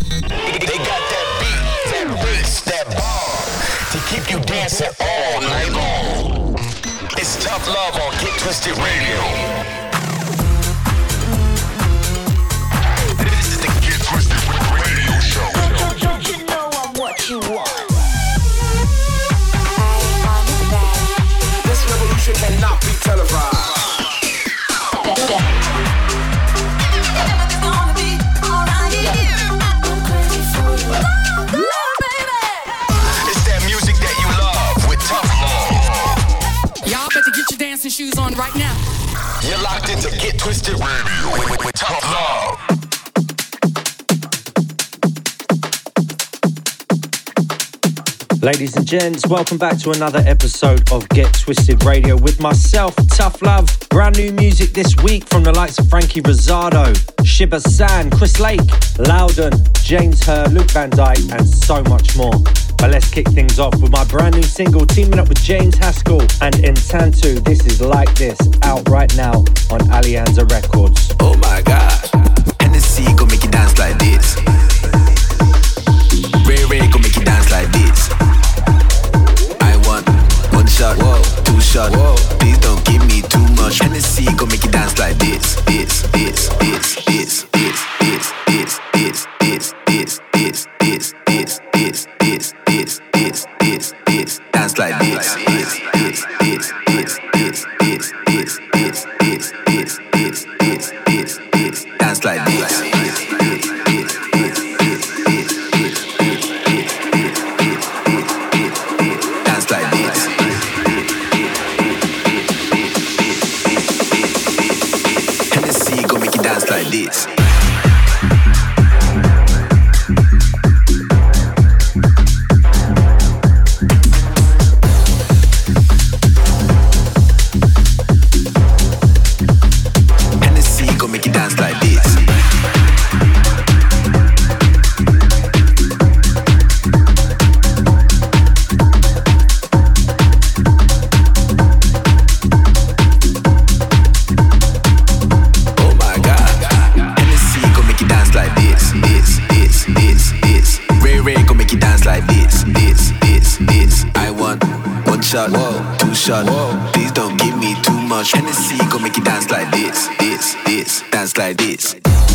They got that beat, that bass, that bar to keep you dancing all night long. It's Tough Love on Get Twisted Radio. This is the Get Twisted Radio Show. Don't you know I'm what you want? This revolution cannot be televised. Shoes on right now. You're locked into Get Twisted Radio with Tough Love. Ladies and gents, welcome back to another episode of Get Twisted Radio with myself, Tough Love. Brand new music this week from the likes of Frankie Rosado, Shiba San, Chris Lake, Loudon, James Hurr, Luke Van Dyke, and so much more. But let's kick things off with my brand new single teaming up with James Haskell and Entantu. This is Like This, out right now on Alianza Records. Oh my God, Hennessy gon' make you dance like this. Ray Ray gon' make you dance like this. I want one shot, whoa, two shot, whoa. Please don't give me too much. Hennessy gon' make you dance like this. This. Dance like this. Dance like this. Dance like this. Hennessy gon' make you dance like this. Shot, whoa, two shot, whoa. Please don't give me too much. Hennessy gon' make you dance like this, dance like this.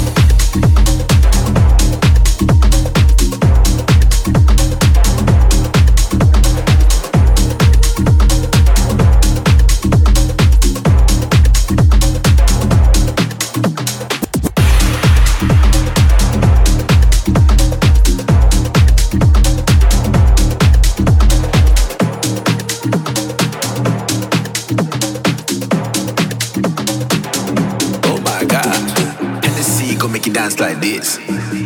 Dance like this.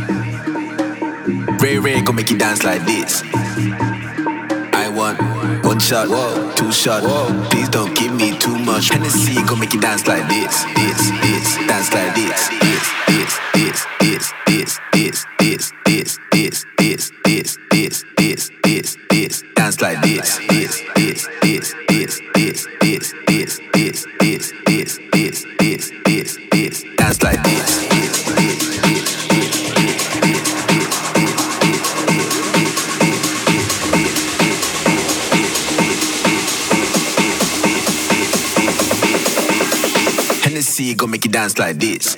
Ray Ray gon' make you dance like this. I want one shot, whoa, two shot, whoa. Please don't give me too much. Hennessy gon' make you dance like this. Dance like this. Dance like this. Dance like this. Hennessy gon' make you dance like this.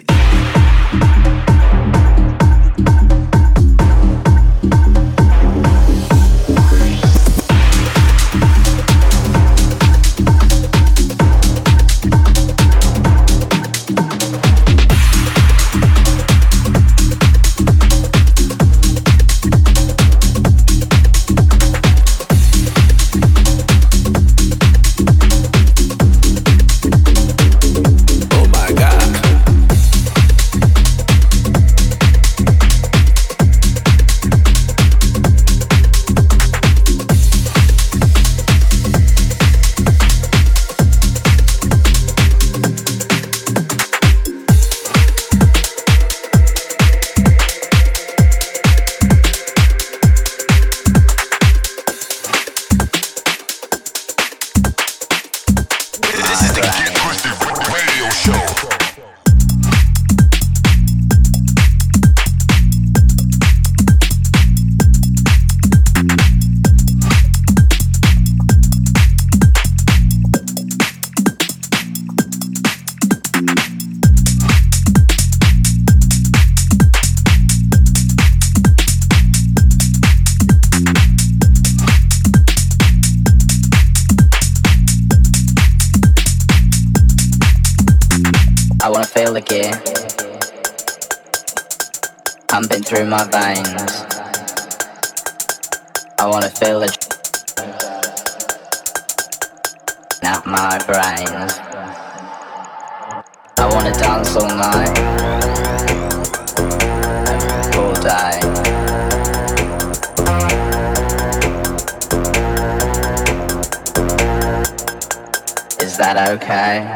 pumping through my veins. I wanna feel it out my brains. I wanna dance all night, all day. Is that okay?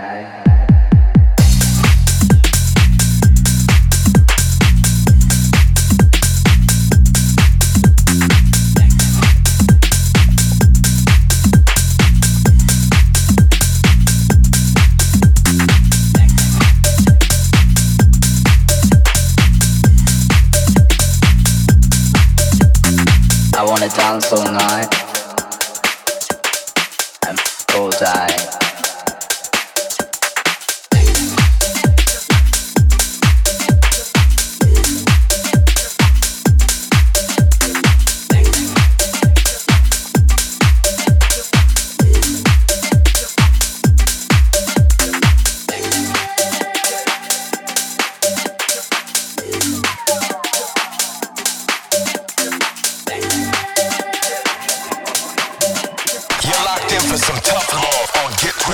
I wanna dance all night and all day. For some tough love on Get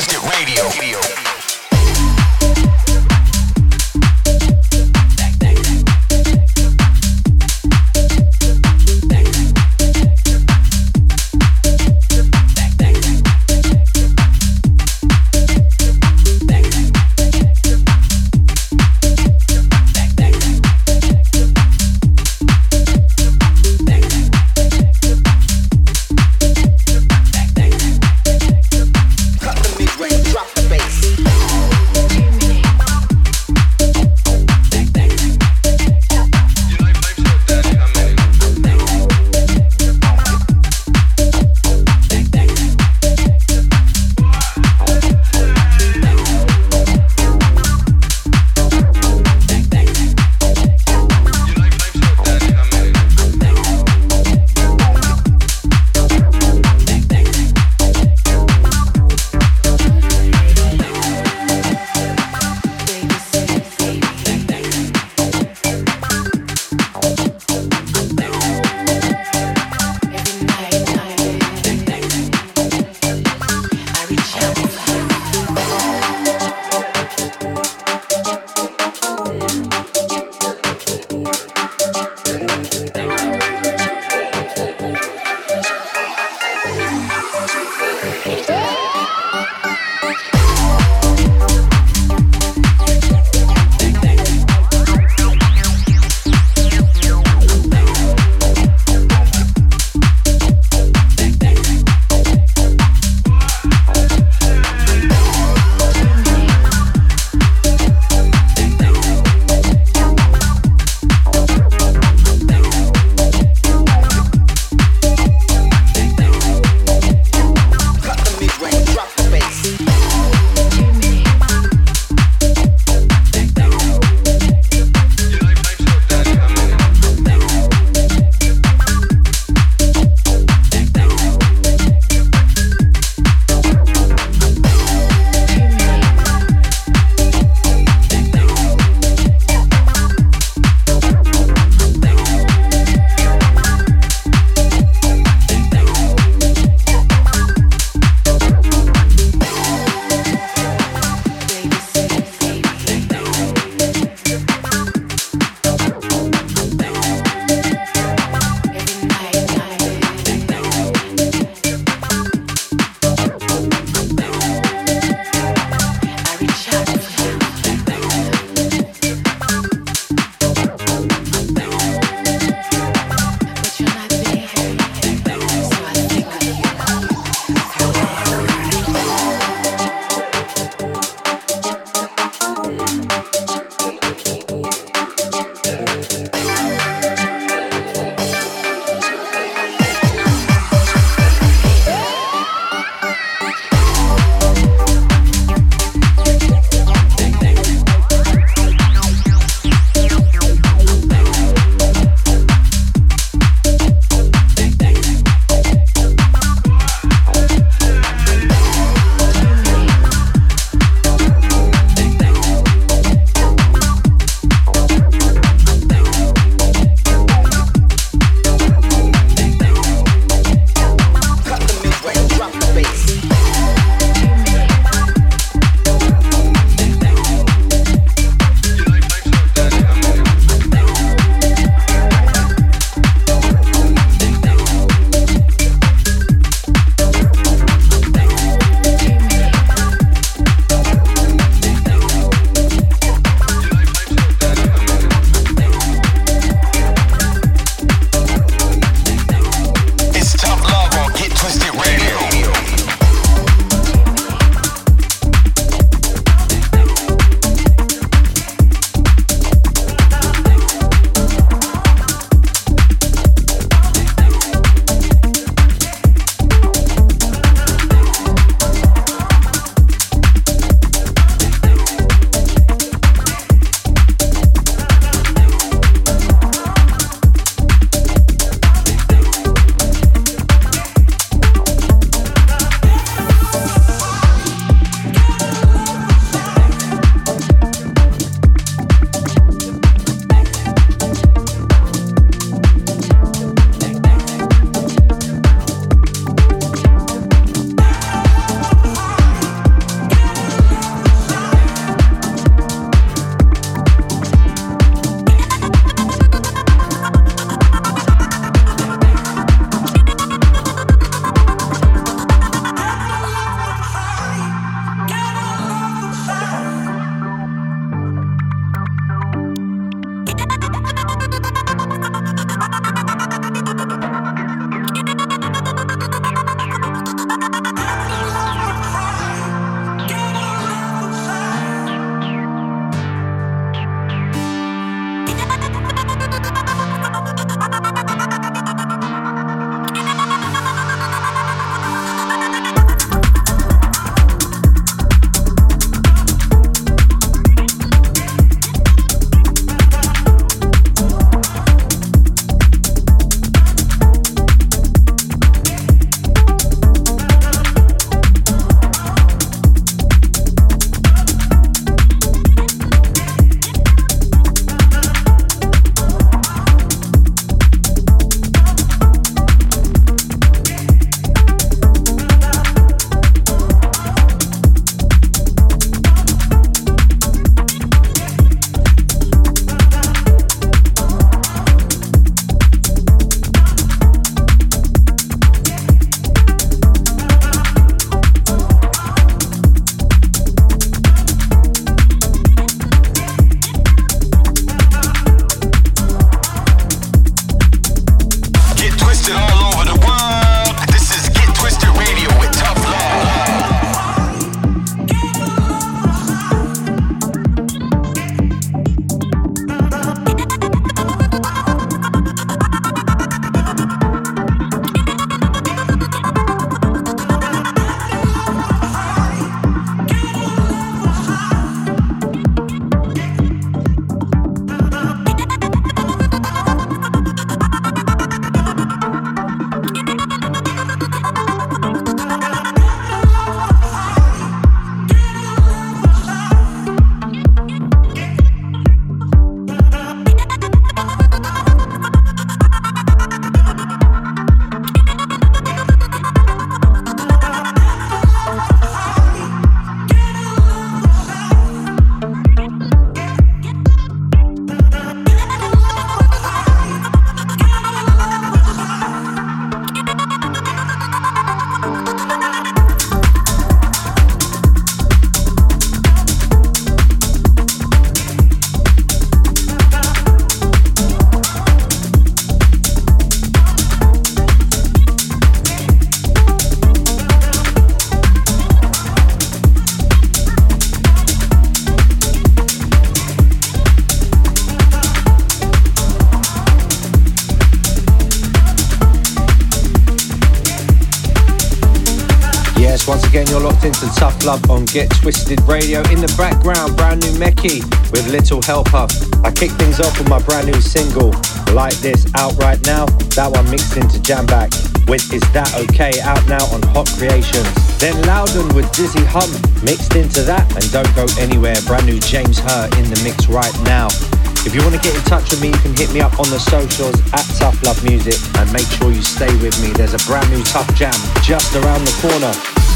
Once again, you're locked into Tough Love on Get Twisted Radio. In the background, brand new Meki with Little Helper. I kick things off with my brand new single, Like This, out right now. That one mixed into Jam Back with Is That Okay, out now on Hot Creations. Then Loudon with Dizzy Hum mixed into that, and Don't Go Anywhere, brand new James Hur in the mix right now. If you want to get in touch with me, you can hit me up on the socials at Tough Love Music, and make sure you stay with me. There's a brand new Tough Jam just around the corner.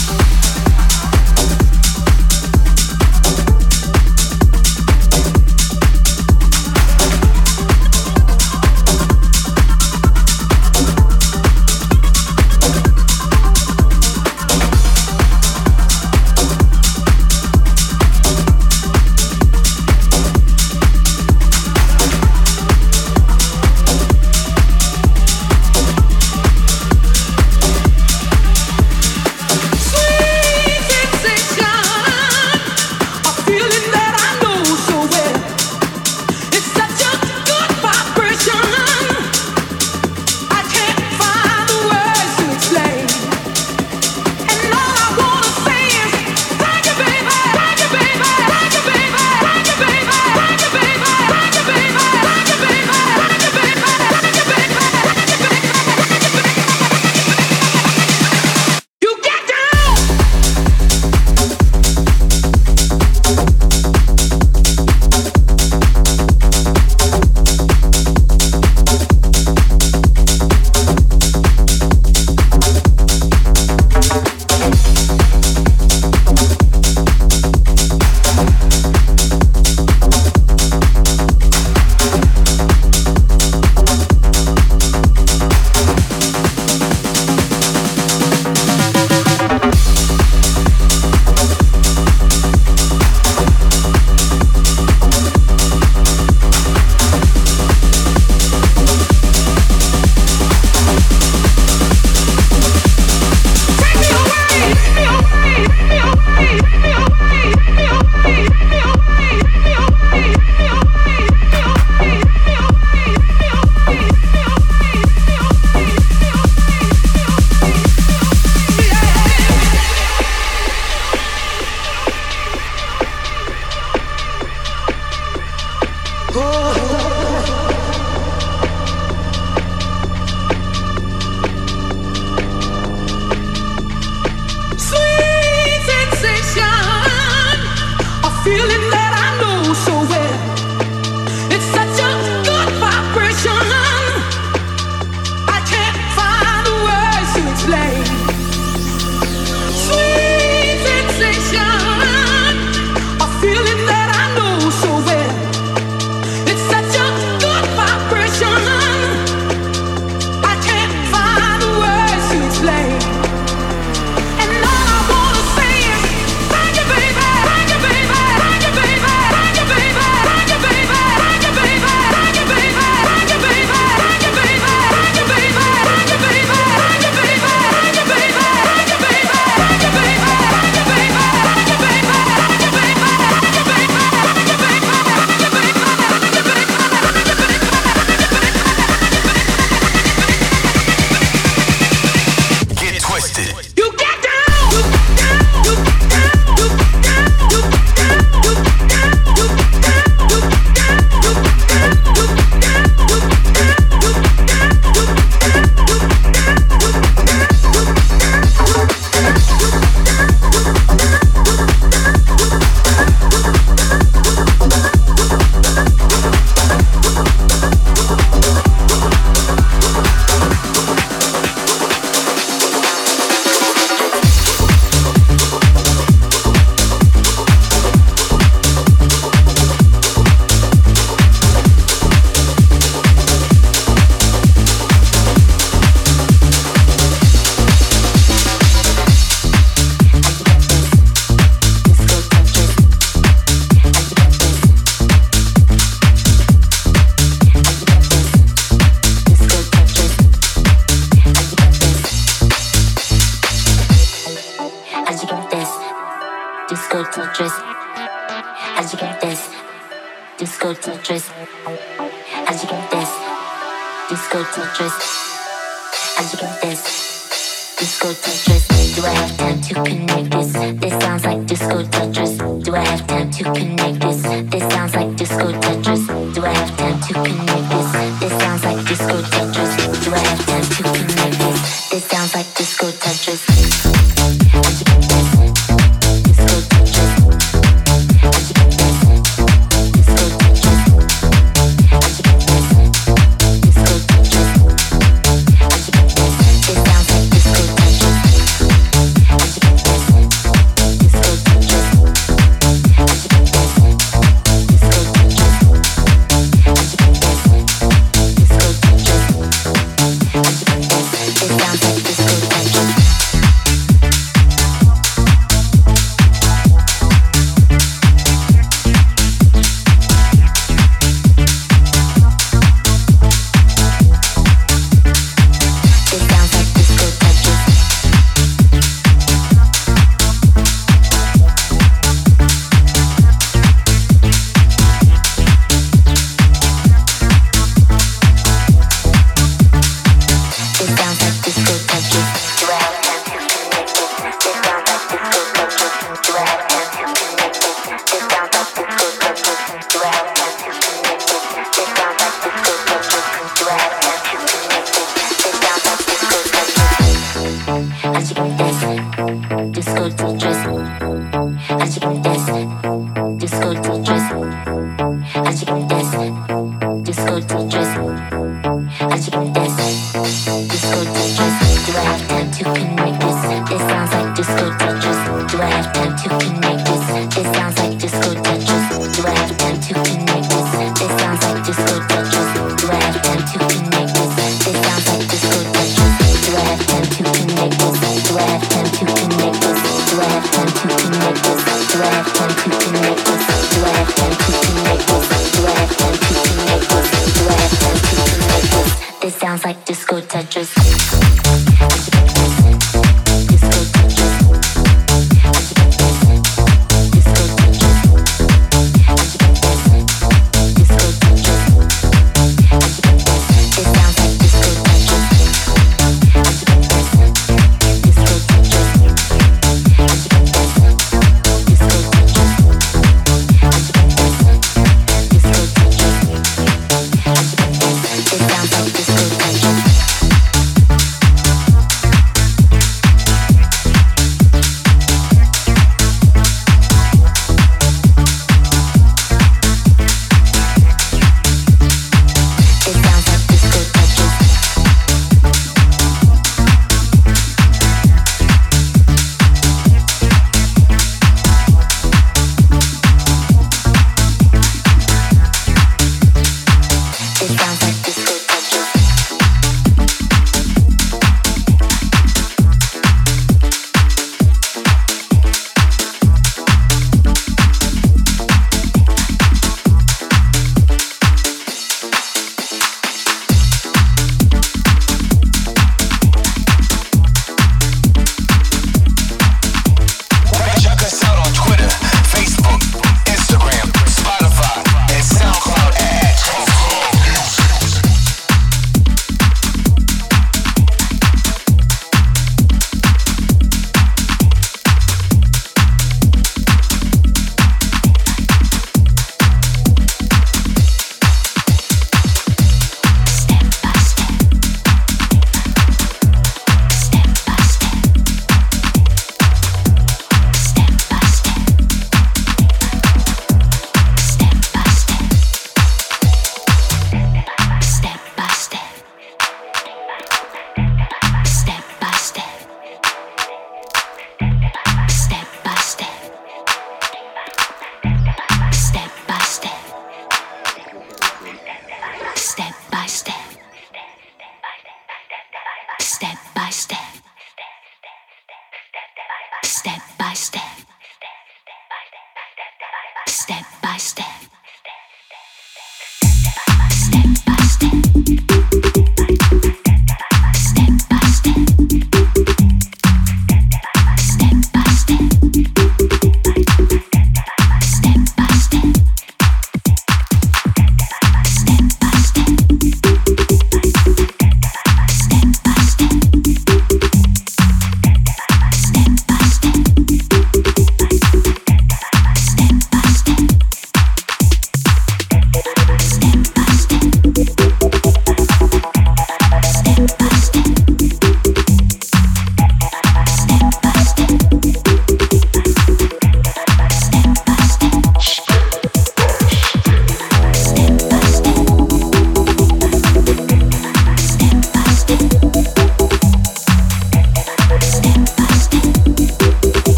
Disco Tetris. As you get this, Disco Tetris. As you get this, Disco Tetris. Do I have time to connect this? This sounds like disco Tetris. Do I have time to connect this? This sounds like disco Tetris. Do I have time to connect this? This sounds like disco Tetris. Do I have time to connect this? This sounds like disco Tetris.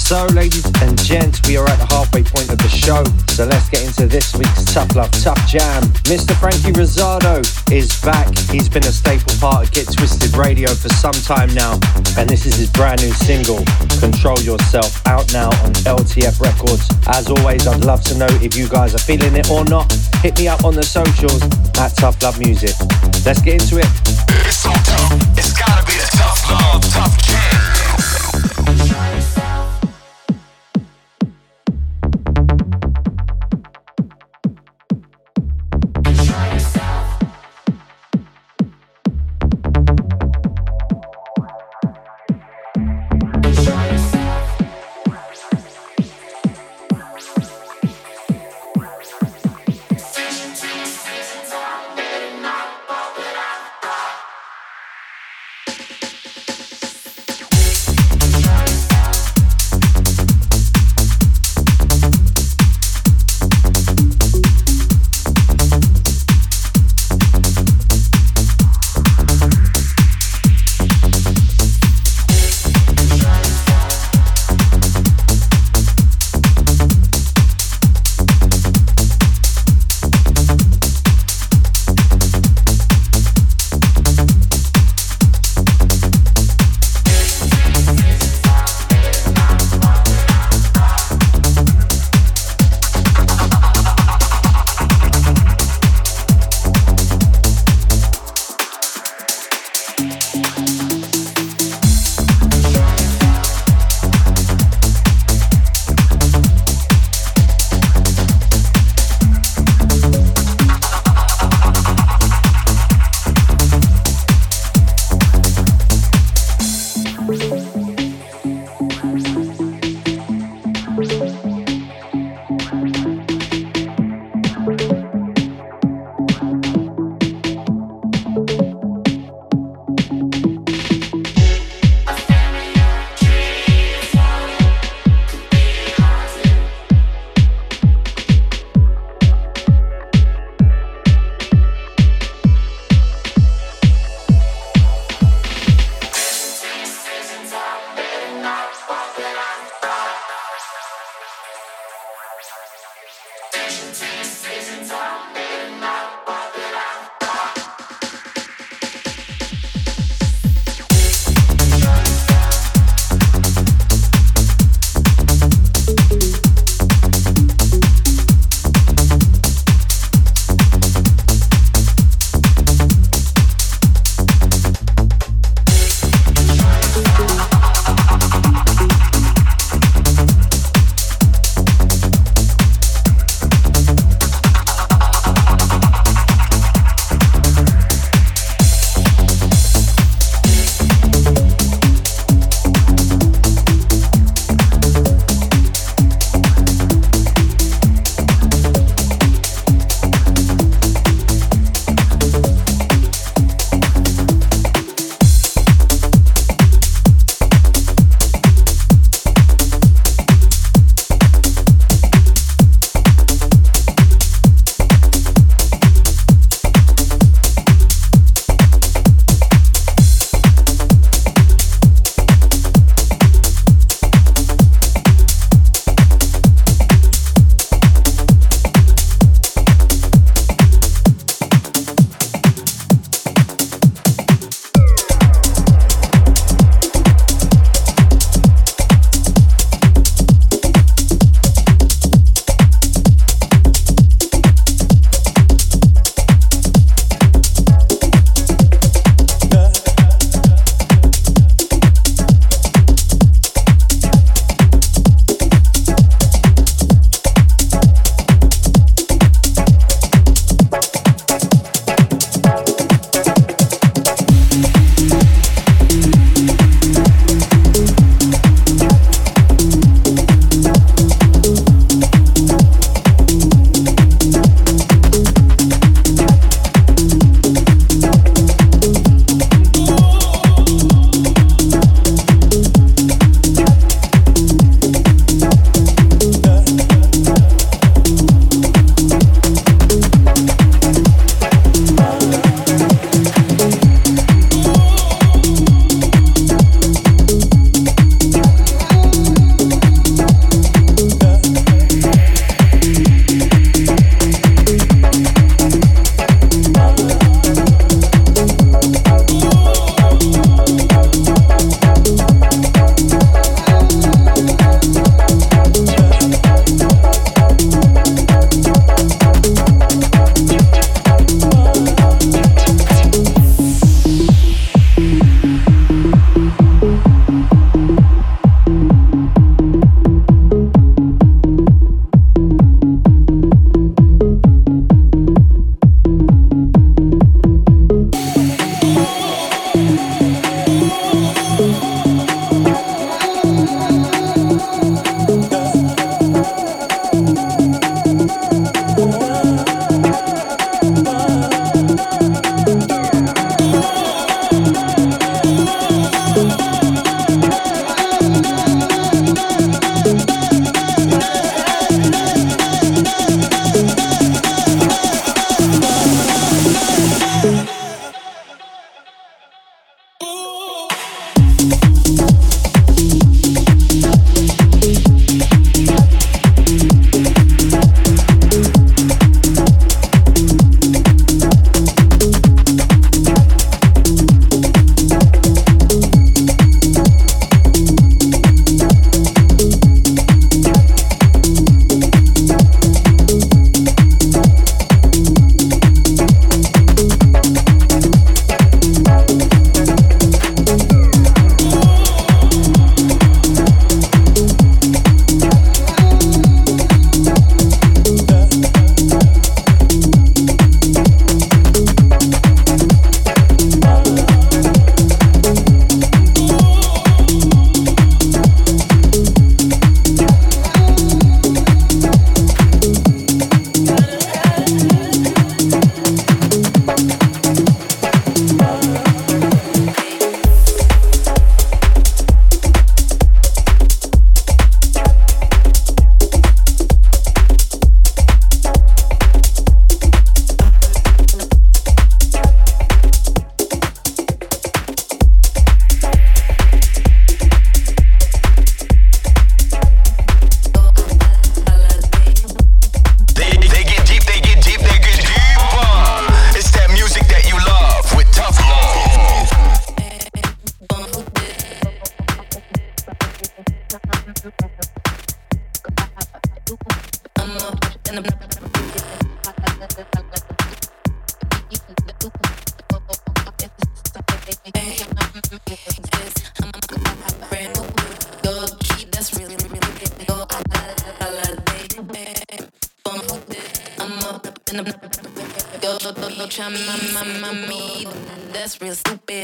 So, ladies and gents, we are at the halfway point of the show. So let's get into this week's Tough Love Tough Jam. Mr. Frankie Rosado is back. He's been a staple part of Get Twisted Radio for some time now. And this is his brand new single, Control Yourself, out now on LTF Records. As always, I'd love to know if you guys are feeling it or not. Hit me up on the socials at Tough Love Music. Let's get into it. It's so tough, it's gotta be the tough love, tough jam. That's real stupid.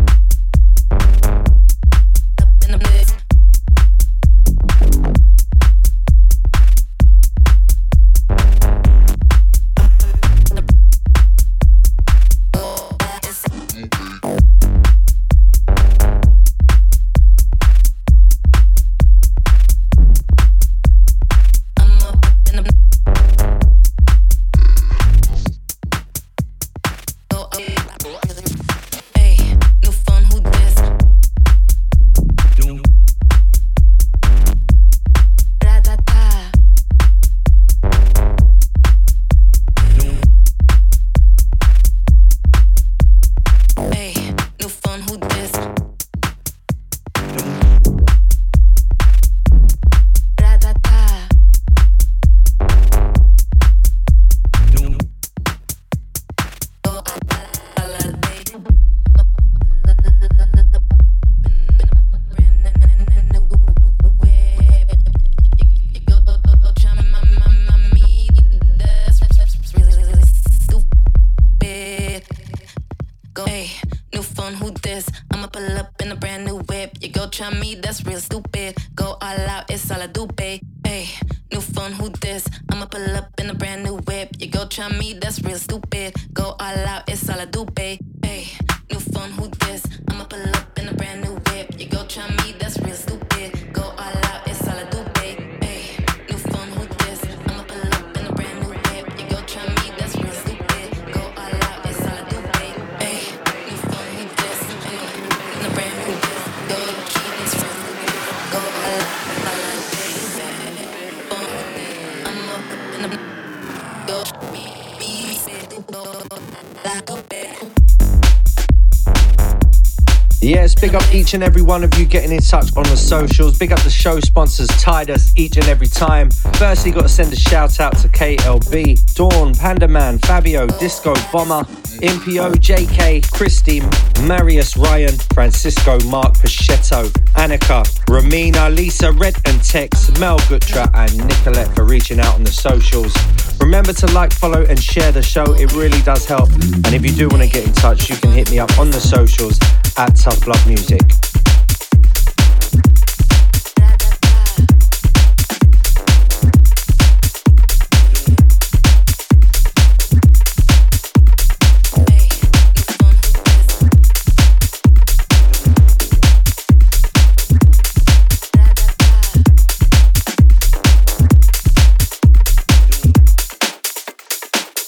Yes, big up each and every one of you getting in touch on the socials. Big up the show sponsors, tied us each and every time. Firstly, got to send a shout out to KLB, Dawn, Panda Man, Fabio, Disco Bomber, Impio, JK, Christy, Marius, Ryan, Francisco, Mark Pachetto, Annika, Ramina, Lisa, Red and Tex, Mel Gutra and Nicolette for reaching out on the socials. Remember to like, follow and share the show. It really does help. And if you do want to get in touch, you can hit me up on the socials at Tough Love Music.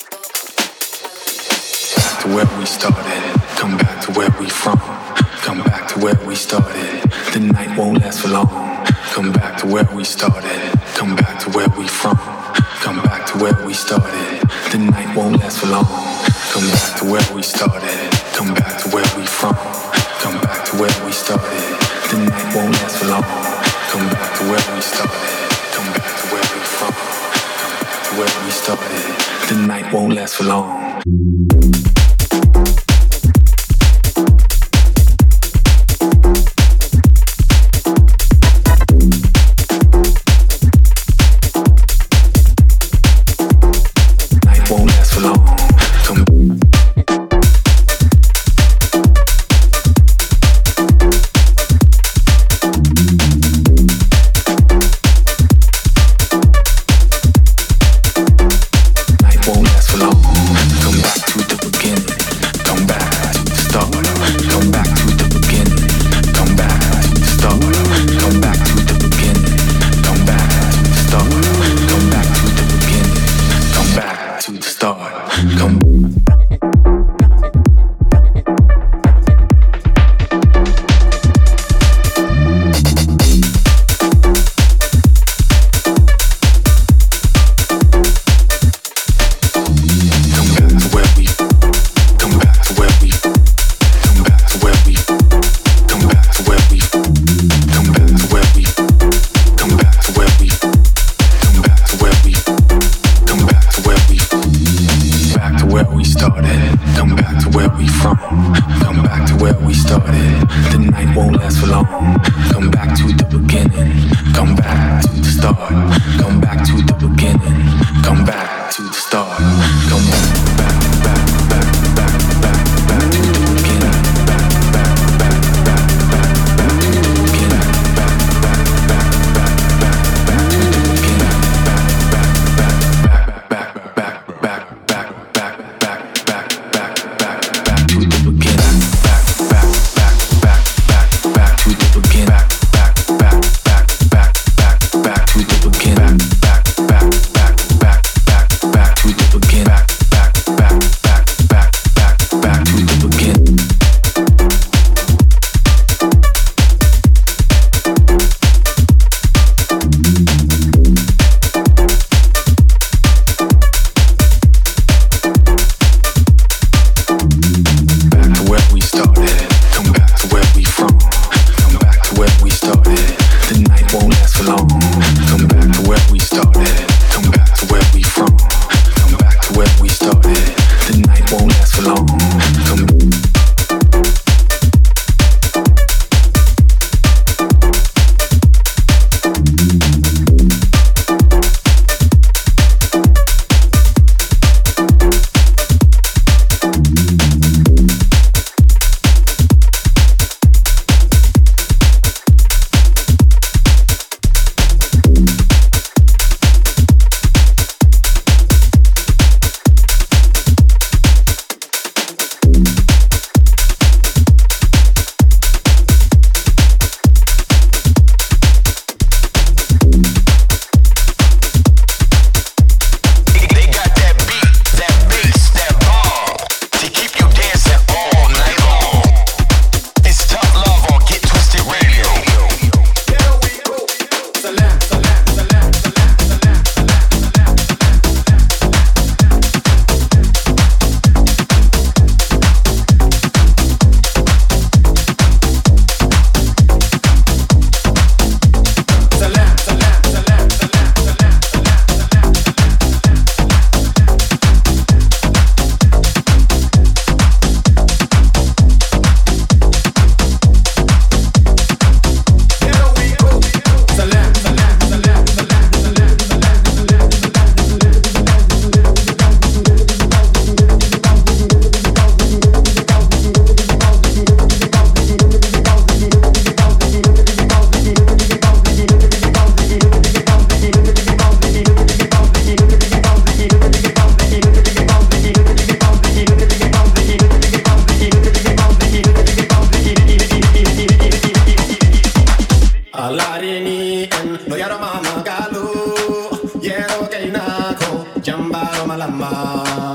To where we started, come back to where we from. Come back. back to where we started. The night won't last for long. Come back to where we started. Come back to where we from. Come back to where we started. The night won't last for long. Come back to where we started. Come back to where we from. Come back to where we started. The night won't last for long. Come back to where we started. Come back to where we from. Come back to where we started. The night won't last for long.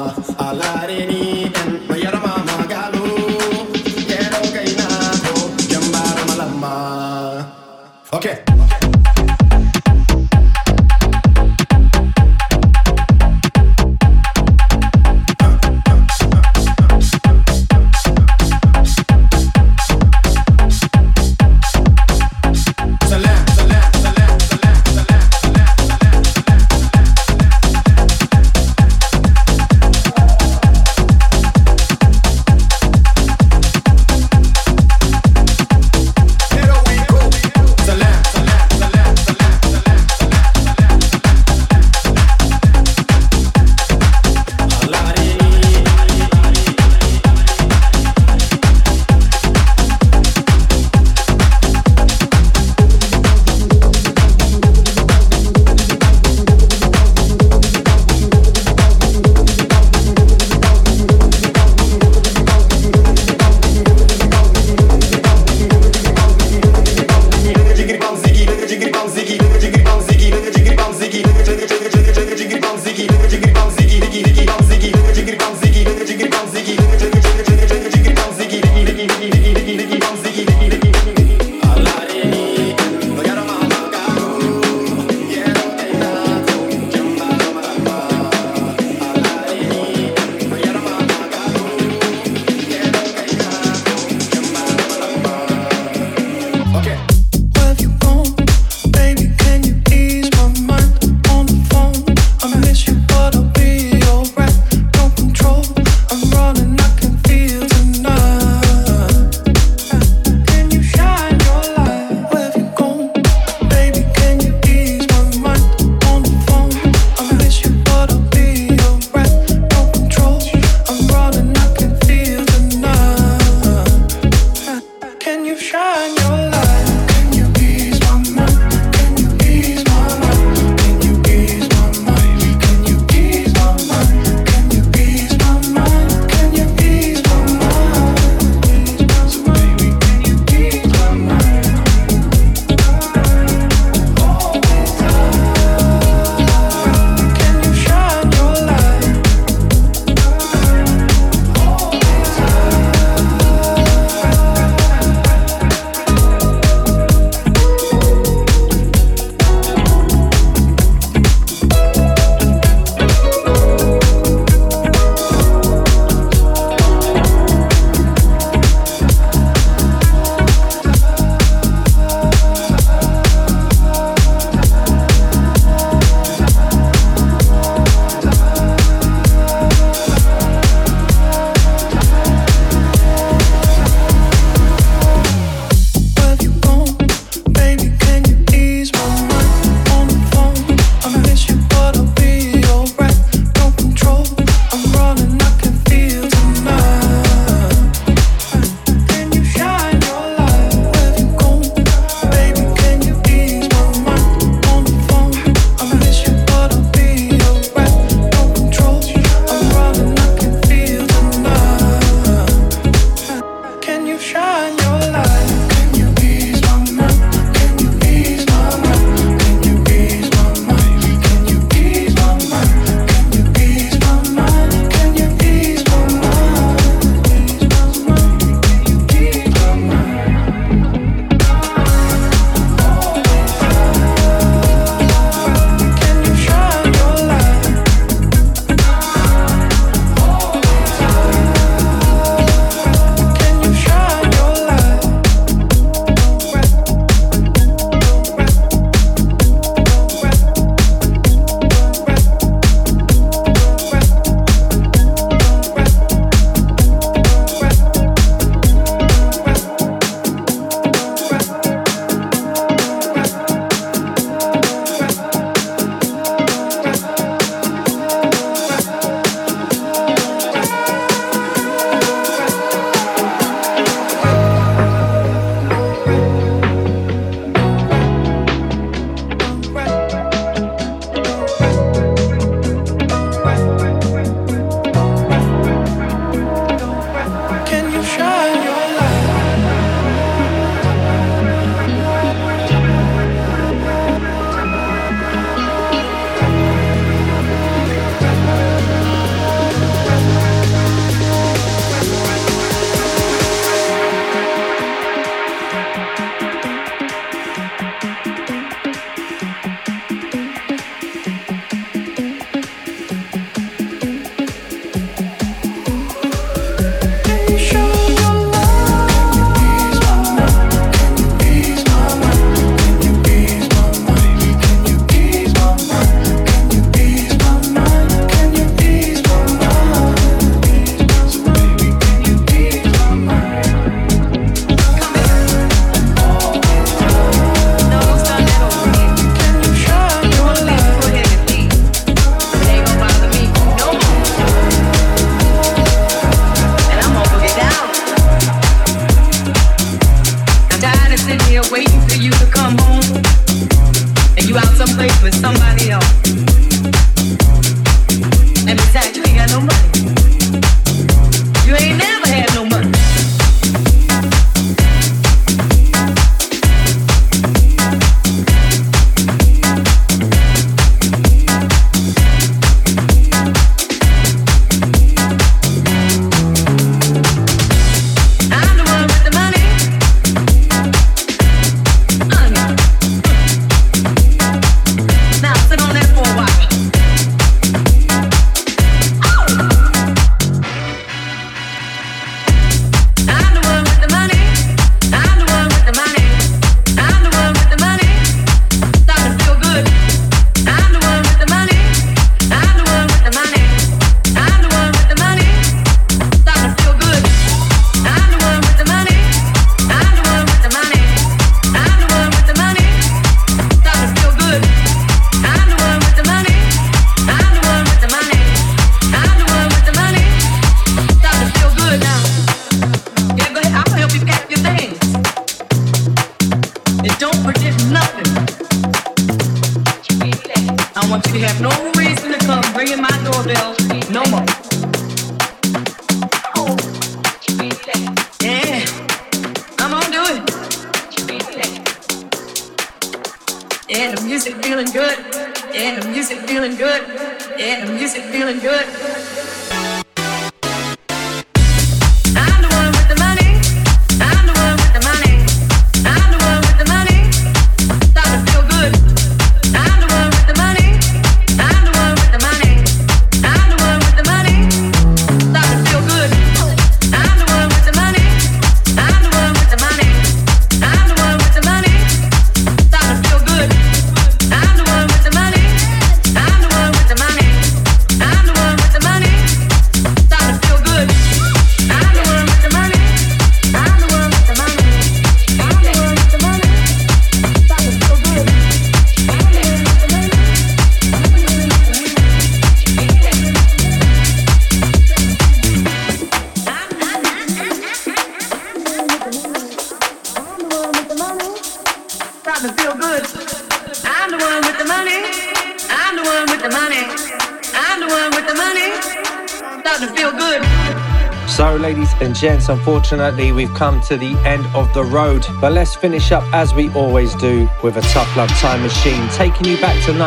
Alare ni en, no yara mama galu, yero kaina ko. Okay. there waiting for you to come home, and you out someplace with somebody else. And besides, you ain't got no money. You ain't never had no money. Gents, unfortunately we've come to the end of the road, but let's finish up as we always do with a Tough Love Time Machine, taking you back to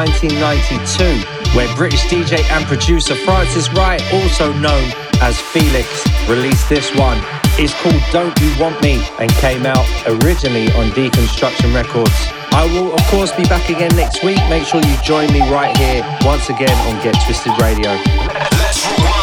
1992, where British DJ and producer Francis Wright, also known as Felix, released this one. It's called Don't You Want Me and came out originally on Deconstruction Records. I will of course be back again next week. Make sure you join me right here once again on Get Twisted Radio. Let's rewind.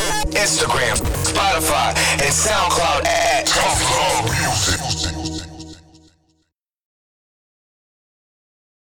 Instagram, Spotify, and SoundCloud at Tough Love Music.